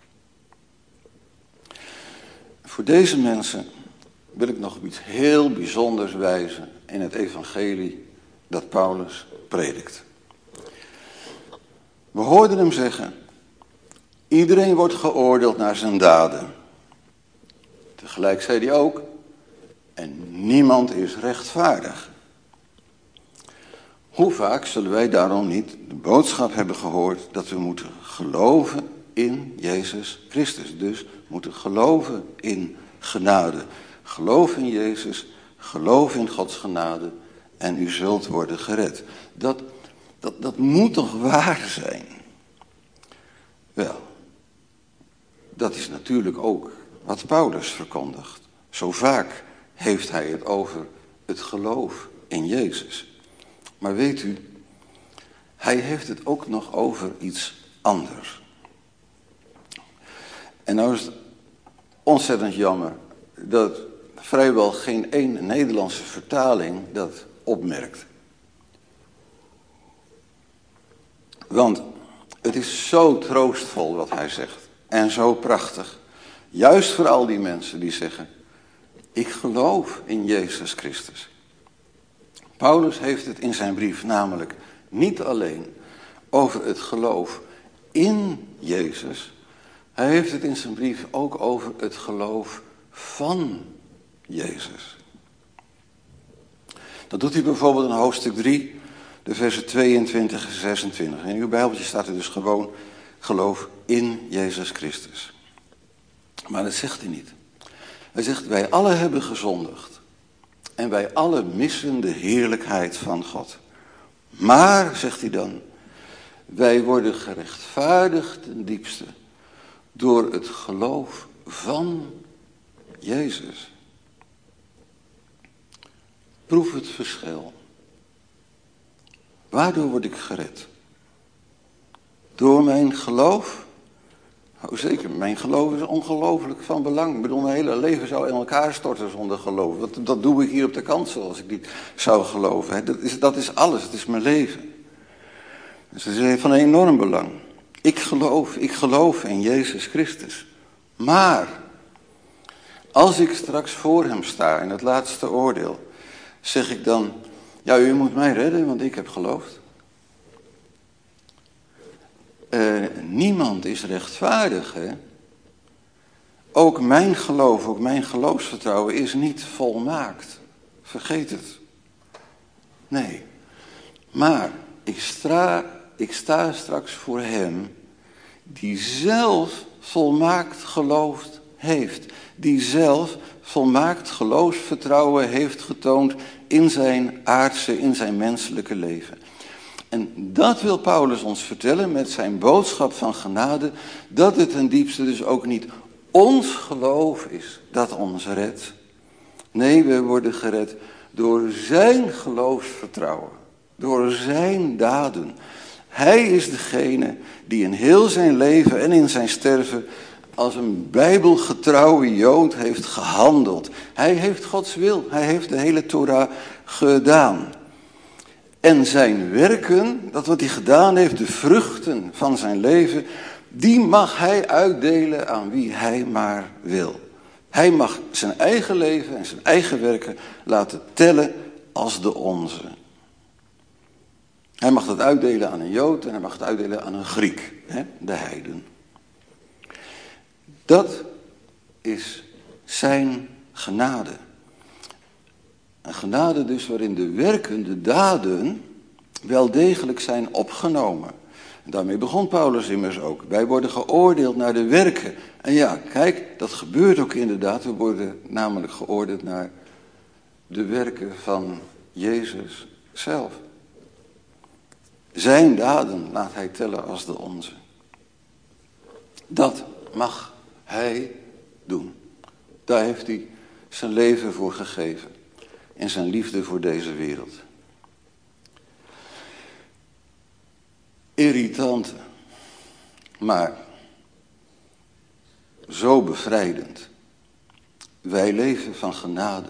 Voor deze mensen wil ik nog op iets heel bijzonders wijzen in het evangelie dat Paulus predikt. We hoorden hem zeggen, iedereen wordt geoordeeld naar zijn daden. Tegelijk zei hij ook, en niemand is rechtvaardig. Hoe vaak zullen wij daarom niet de boodschap hebben gehoord dat we moeten geloven in Jezus Christus. Dus moeten geloven in genade. Geloof in Jezus, geloof in Gods genade en u zult worden gered. Dat, dat, dat moet toch waar zijn? Wel, dat is natuurlijk ook wat Paulus verkondigt. Zo vaak heeft hij het over het geloof in Jezus. Maar weet u, hij heeft het ook nog over iets anders. En nou is het ontzettend jammer dat vrijwel geen één Nederlandse vertaling dat opmerkt. Want het is zo troostvol wat hij zegt. En zo prachtig. Juist voor al die mensen die zeggen, ik geloof in Jezus Christus. Paulus heeft het in zijn brief namelijk niet alleen over het geloof in Jezus. Hij heeft het in zijn brief ook over het geloof van Jezus. Dat doet hij bijvoorbeeld in hoofdstuk drie, de versen tweeëntwintig en zesentwintig. In uw Bijbeltje staat er dus gewoon geloof in Jezus Christus. Maar dat zegt hij niet. Hij zegt, wij allen hebben gezondigd. En wij allen missen de heerlijkheid van God. Maar, zegt hij dan, wij worden gerechtvaardigd ten diepste door het geloof van Jezus. Proef het verschil. Waardoor word ik gered? Door mijn geloof? Oh, zeker, mijn geloof is ongelooflijk van belang. Ik bedoel, mijn hele leven zou in elkaar storten zonder geloof. Dat, dat doe ik hier op de kansel als ik niet zou geloven. Hè. Dat, is, dat is alles, het is mijn leven. Dus het is van enorm belang. Ik geloof, ik geloof in Jezus Christus. Maar, als ik straks voor hem sta in het laatste oordeel, zeg ik dan, ja, u moet mij redden, want ik heb geloofd. Uh, niemand is rechtvaardig, hè. Ook mijn geloof, ook mijn geloofsvertrouwen is niet volmaakt. Vergeet het. Nee. Maar ik sta, ik sta straks voor hem die zelf volmaakt geloofd heeft. Die zelf volmaakt geloofsvertrouwen heeft getoond in zijn aardse, in zijn menselijke leven. En dat wil Paulus ons vertellen met zijn boodschap van genade, dat het ten diepste dus ook niet ons geloof is dat ons redt. Nee, we worden gered door zijn geloofsvertrouwen, door zijn daden. Hij is degene die in heel zijn leven en in zijn sterven als een bijbelgetrouwe Jood heeft gehandeld. Hij heeft Gods wil, hij heeft de hele Torah gedaan. En zijn werken, dat wat hij gedaan heeft, de vruchten van zijn leven, die mag hij uitdelen aan wie hij maar wil. Hij mag zijn eigen leven en zijn eigen werken laten tellen als de onze. Hij mag dat uitdelen aan een Jood en hij mag het uitdelen aan een Griek, hè, de heiden. Dat is zijn genade. Een genade dus waarin de werken, de daden, wel degelijk zijn opgenomen. En daarmee begon Paulus immers ook. Wij worden geoordeeld naar de werken. En ja, kijk, dat gebeurt ook inderdaad. We worden namelijk geoordeeld naar de werken van Jezus zelf. Zijn daden laat hij tellen als de onze. Dat mag hij doen. Daar heeft hij zijn leven voor gegeven. En zijn liefde voor deze wereld. Irritant, maar zo bevrijdend. Wij leven van genade.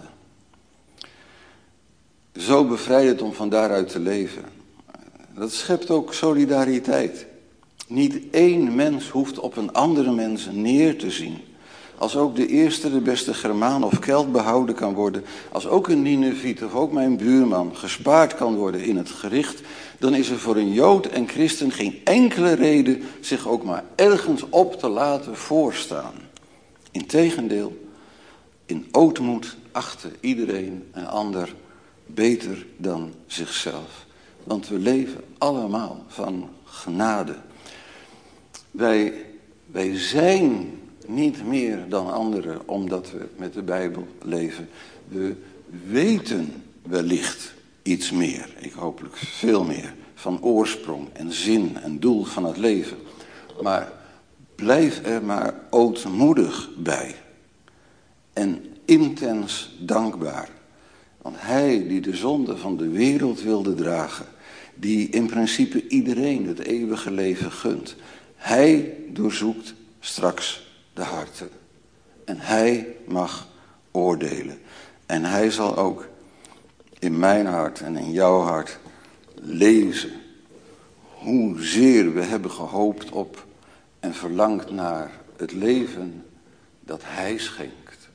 Zo bevrijdend om van daaruit te leven. Dat schept ook solidariteit. Niet één mens hoeft op een andere mens neer te zien. Als ook de eerste, de beste Germaan of Kelt behouden kan worden, als ook een Nineviet of ook mijn buurman gespaard kan worden in het gericht, dan is er voor een Jood en christen geen enkele reden zich ook maar ergens op te laten voorstaan. Integendeel, in ootmoed achten iedereen en ander beter dan zichzelf. Want we leven allemaal van genade. Wij, wij zijn niet meer dan anderen omdat we met de Bijbel leven. We weten wellicht iets meer, ik hopelijk veel meer, van oorsprong en zin en doel van het leven. Maar blijf er maar ootmoedig bij. En intens dankbaar. Want hij die de zonde van de wereld wilde dragen, die in principe iedereen het eeuwige leven gunt, hij doorzoekt straks de harten. En hij mag oordelen. En hij zal ook in mijn hart en in jouw hart lezen hoezeer we hebben gehoopt op en verlangd naar het leven dat hij schenkt.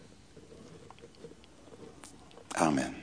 Amen.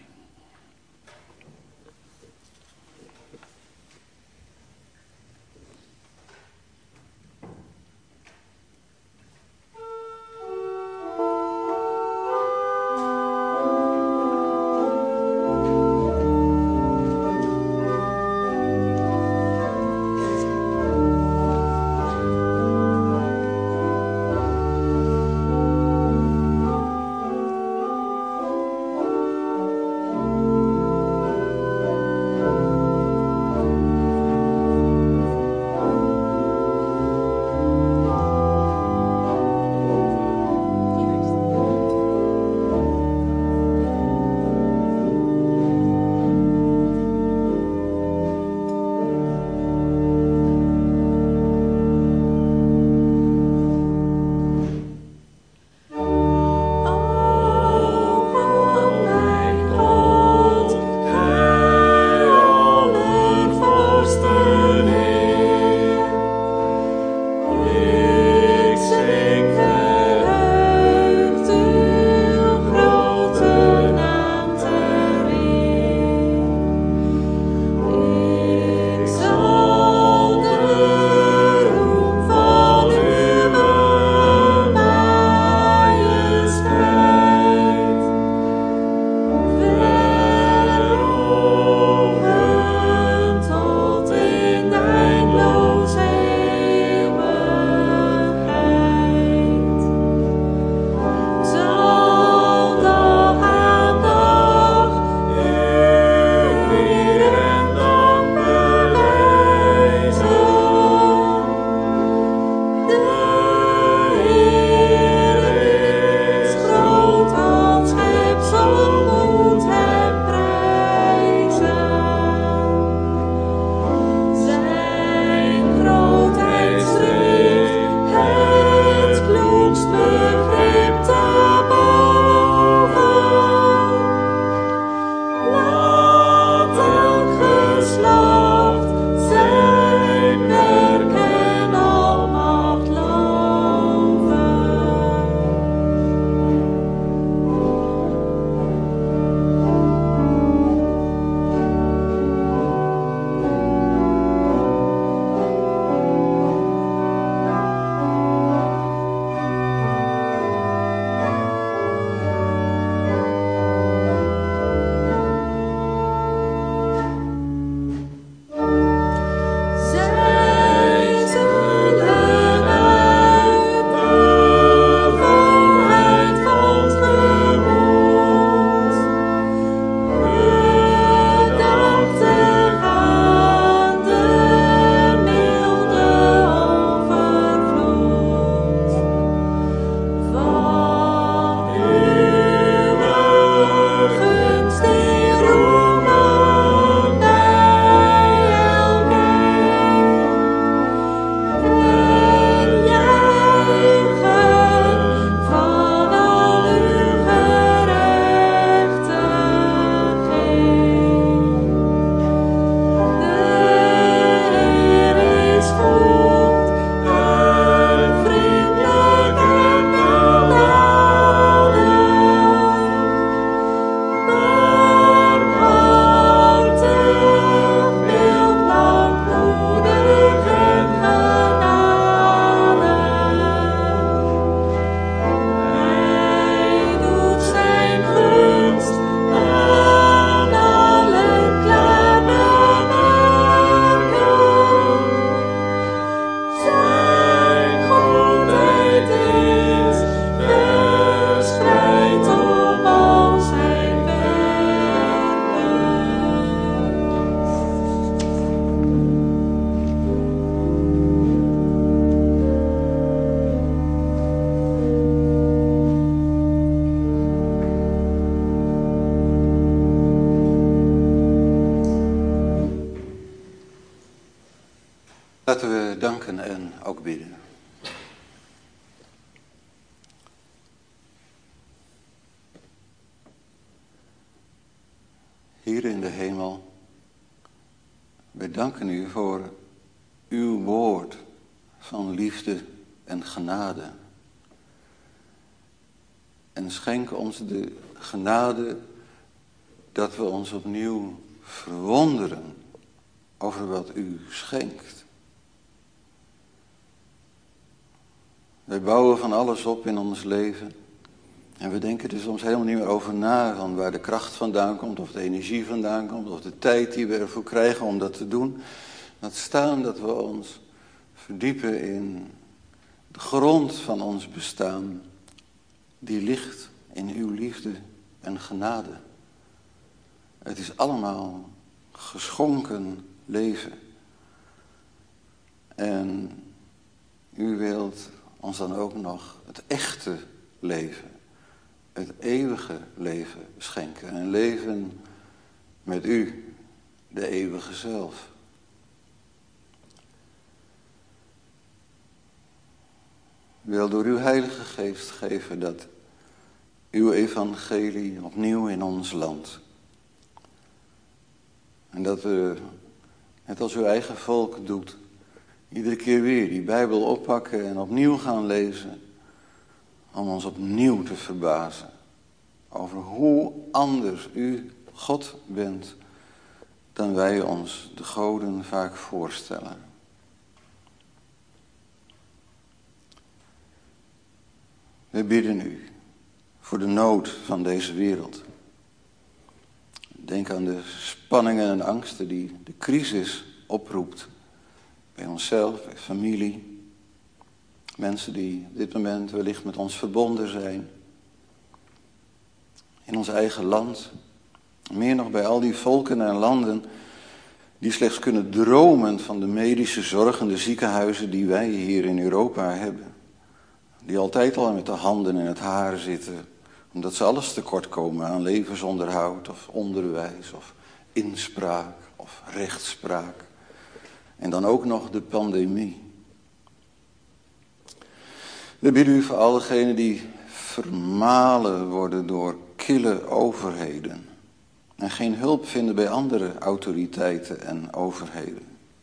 Laten we danken en ook bidden. Hier in de hemel, wij danken u voor uw woord van liefde en genade. En schenk ons de genade dat we ons opnieuw verwonderen over wat u schenkt. Wij bouwen van alles op in ons leven. En we denken er soms helemaal niet meer over na, van waar de kracht vandaan komt, of de energie vandaan komt, of de tijd die we ervoor krijgen om dat te doen. Laat staan dat we ons verdiepen in de grond van ons bestaan, die ligt in uw liefde en genade. Het is allemaal geschonken leven. En u wilt ons dan ook nog het echte leven, het eeuwige leven schenken. Een leven met u, de eeuwige zelf. U wil door uw Heilige Geest geven dat uw evangelie opnieuw in ons landt. En dat we, net als uw eigen volk doet, iedere keer weer die Bijbel oppakken en opnieuw gaan lezen. Om ons opnieuw te verbazen over hoe anders u God bent dan wij ons de goden vaak voorstellen. We bidden u voor de nood van deze wereld. Denk aan de spanningen en angsten die de crisis oproept. Bij onszelf, bij familie. Mensen die op dit moment wellicht met ons verbonden zijn. In ons eigen land. Meer nog bij al die volken en landen die slechts kunnen dromen van de medische zorg en de ziekenhuizen die wij hier in Europa hebben. Die altijd al met de handen in het haar zitten. Omdat ze alles tekort komen aan levensonderhoud of onderwijs of inspraak of rechtspraak. En dan ook nog de pandemie. We bidden u voor al diegenen die vermalen worden door kille overheden. En geen hulp vinden bij andere autoriteiten en overheden.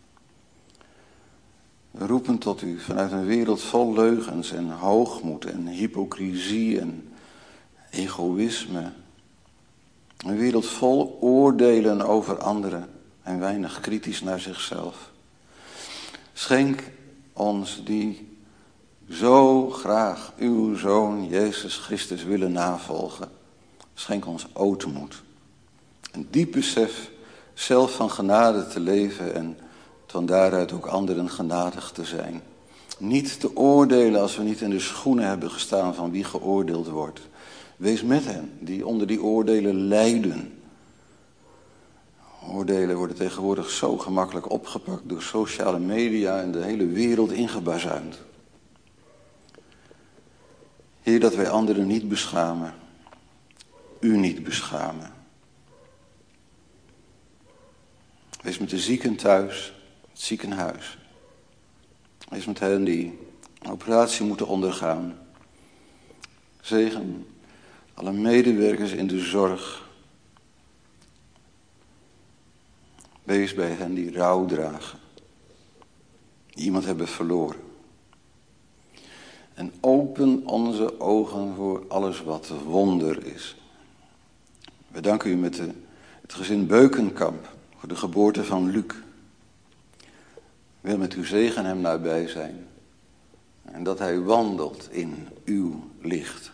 We roepen tot u vanuit een wereld vol leugens en hoogmoed en hypocrisie en egoïsme. Een wereld vol oordelen over anderen en weinig kritisch naar zichzelf. Schenk ons die zo graag uw Zoon Jezus Christus willen navolgen. Schenk ons ootmoed. Een diep besef zelf van genade te leven en van daaruit ook anderen genadig te zijn. Niet te oordelen als we niet in de schoenen hebben gestaan van wie geoordeeld wordt. Wees met hen die onder die oordelen lijden. Oordelen worden tegenwoordig zo gemakkelijk opgepakt door sociale media en de hele wereld ingebazuind. Heer, dat wij anderen niet beschamen, u niet beschamen. Wees met de zieken thuis, het ziekenhuis. Wees met hen die een operatie moeten ondergaan. Zegen alle medewerkers in de zorg. Wees bij hen die rouw dragen. Die iemand hebben verloren. En open onze ogen voor alles wat wonder is. We danken u met de, het gezin Beukenkamp voor de geboorte van Luc. Wil met uw zegen hem nabij zijn. En dat hij wandelt in uw licht.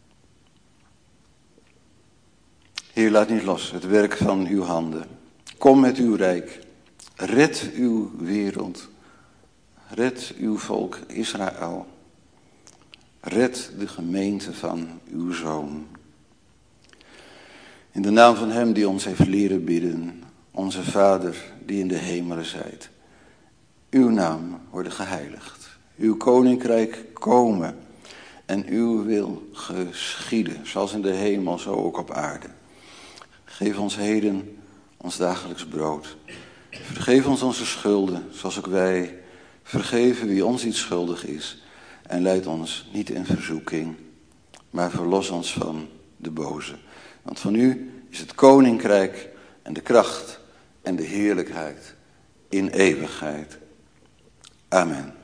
Heer, laat niet los het werk van uw handen. Kom met uw rijk. Red uw wereld. Red uw volk Israël. Red de gemeente van uw Zoon. In de naam van hem die ons heeft leren bidden. Onze Vader die in de hemelen zijt. Uw naam worden geheiligd. Uw koninkrijk komen. En uw wil geschieden. Zoals in de hemel, zo ook op aarde. Geef ons heden ons dagelijks brood. Vergeef ons onze schulden, zoals ook wij vergeven wie ons iets schuldig is en leid ons niet in verzoeking, maar verlos ons van de boze. Want van u is het koninkrijk en de kracht en de heerlijkheid in eeuwigheid. Amen.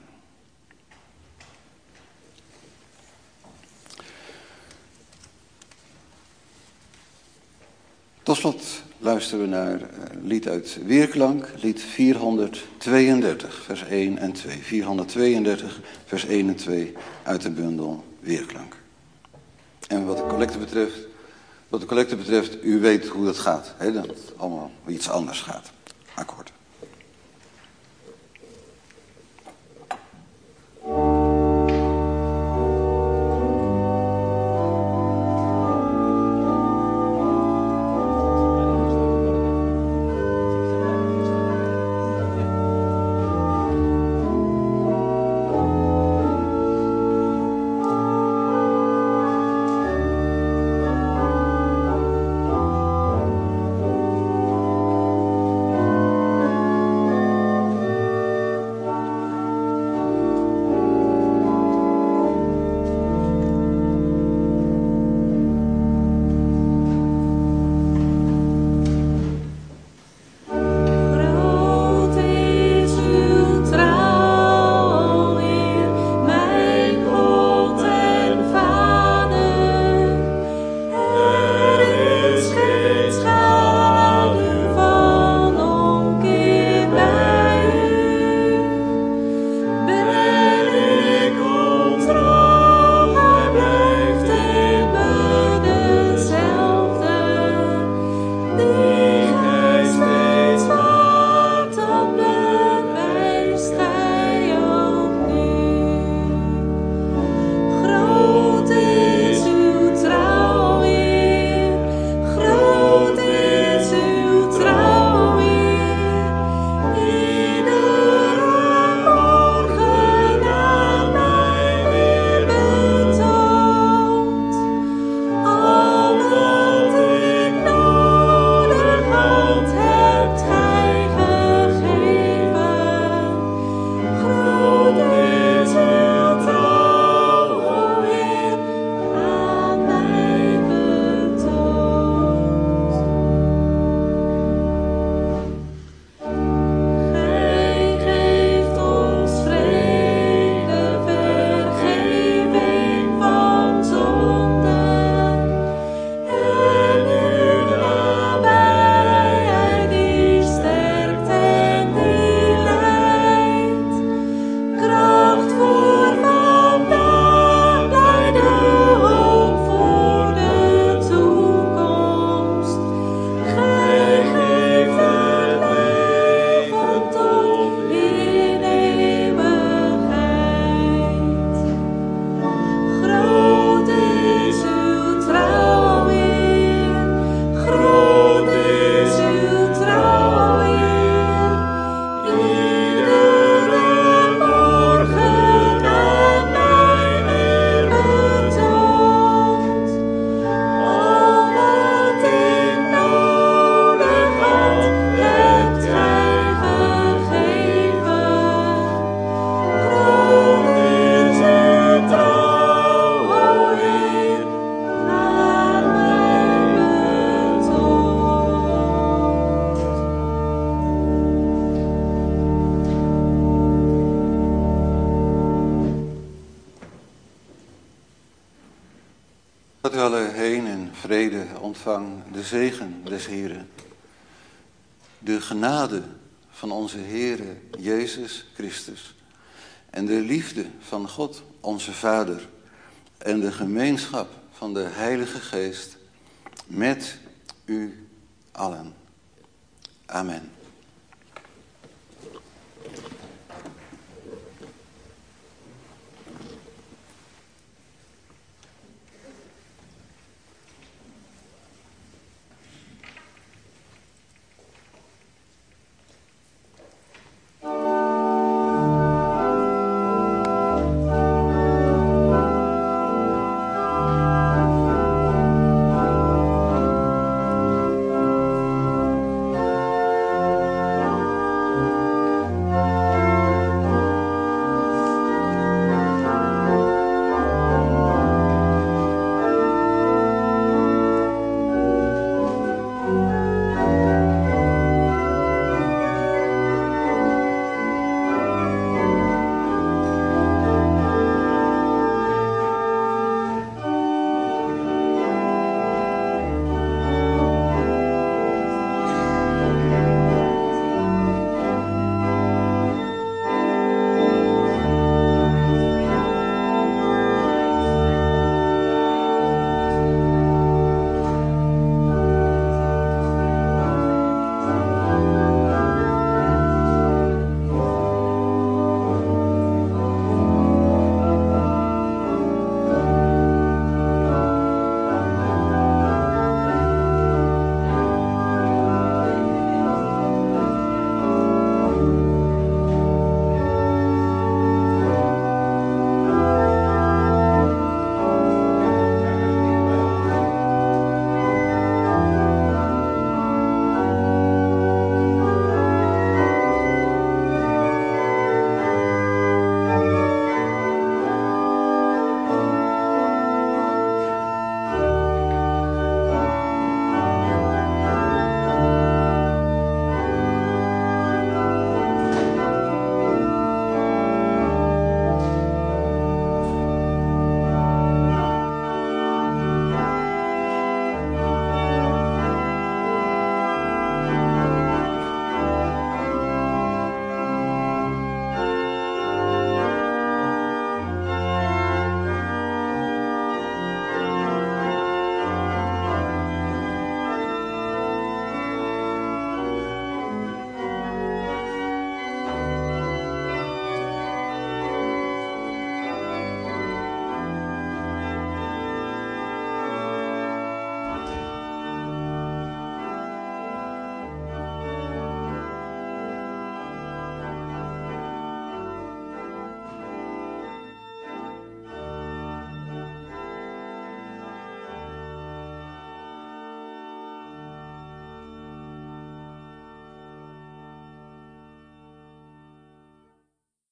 Tot slot luisteren we naar een lied uit Weerklank, lied vierhonderdtweeëndertig, vers één en twee. vierhonderdtweeëndertig, vers één en twee uit de bundel Weerklank. En wat de collecte betreft, wat de collecte betreft, u weet hoe dat gaat. Hè? Dat het allemaal iets anders gaat. Akkoord. Dat u alle heen in vrede ontvang de zegen des Heren. De genade van onze Heere Jezus Christus en de liefde van God onze Vader en de gemeenschap van de Heilige Geest met u allen. Amen.